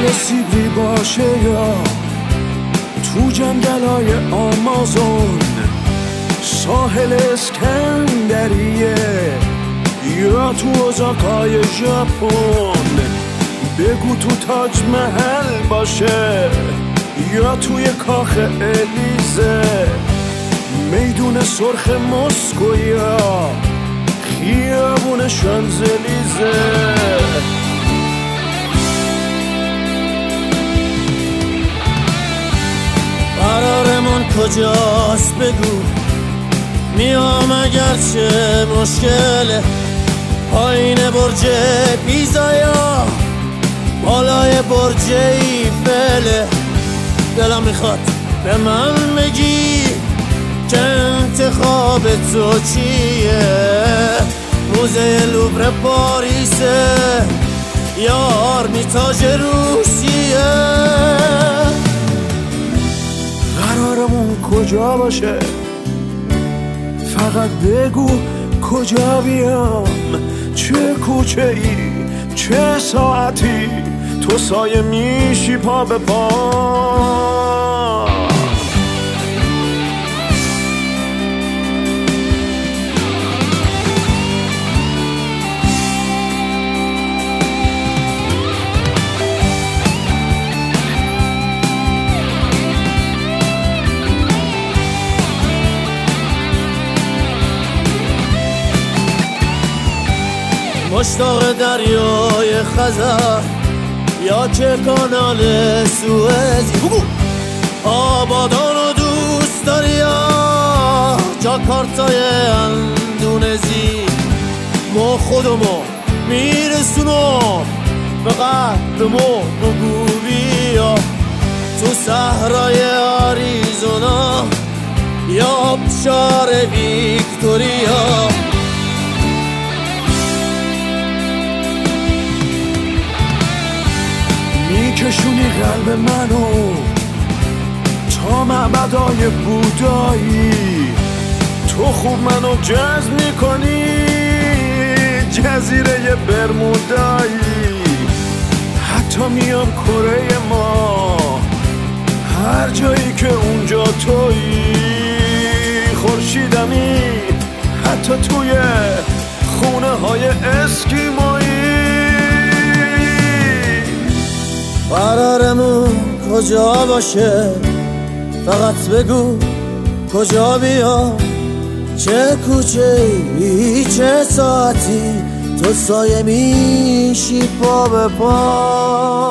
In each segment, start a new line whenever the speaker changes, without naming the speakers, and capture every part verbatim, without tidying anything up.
سیبری باشه یا تو جنگلای آمازون، ساحل اسکندریه یا تو ازاقای ژاپن، بگو تو تاج محل باشه یا توی کاخ الیزه، میدون سرخ مسکو یا خیابون شانزلیزه.
قرارمون کجاست بگو، میام اگرچه مشکله، پایین برج پیزا یا بالای برج ایفله. دلم میخواد به من بگی که انتخاب تو چیه، موزه لوور پاریسه یا آرمیتاژ روسیه.
قرارمون کجا باشه، فقط بگو کجا بیام، چه کوچه ای چه ساعتی تو سایه میشی پا به پا.
مشتاق دریای خزر یا که کانال سوئز، آبادانو دوست داری یا جاکارتای اندونزی، ما خودمو میرسونم به قهرمون بگو بیا تو صحرای آریزونا یا آبشار ویکتوریا.
میکشونی قلب منو تا معبدای بودایی، تو خوب منو جذب میکنی جزیره برمودایی، حتی میام کره ما هر جایی که اونجا تویی، خورشیدمی حتی توی خونه های اسکیمایی.
قرارمون کجا باشه، فقط بگو کجا بیام، چه کوچه ای چه ساعتی تو سایه میشی پا به پا.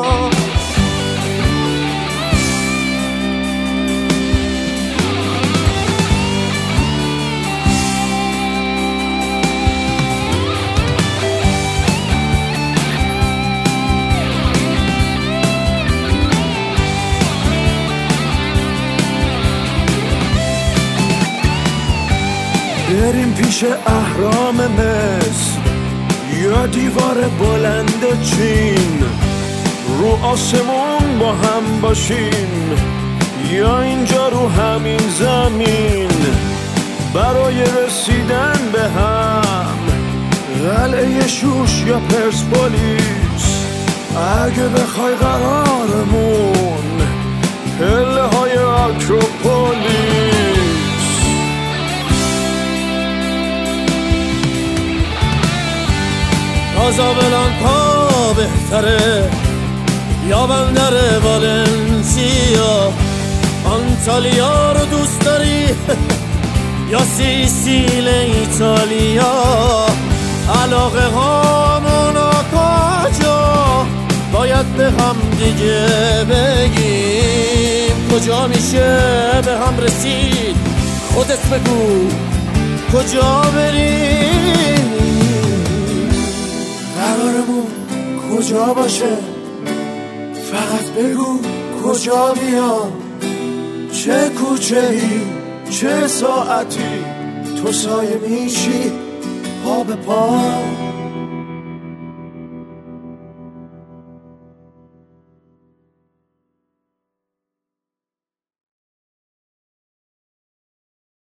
بریم پیش اهرام مصر یا دیوار بلند چین، رو آسمون با هم باشیم یا اینجا رو همین زمین، برای رسیدن به هم قلعه شوش یا پرسپولیس، اگه بخوای قرارمون پله های آکروپولیس.
کازابلانکا بهتره یا بندر والنسیا، آنتالیا رو دوست داری یا سیسیل ایتالیا، علاقه هامون کجا باید به هم دیگه بگیم، کجا میشه به هم رسید خودت بگو کجا بریم.
قرارمون کجا باشه، فقط بگو کجا بیام، چه کوچه ای چه ساعتی تو سایه میشی پا به پا.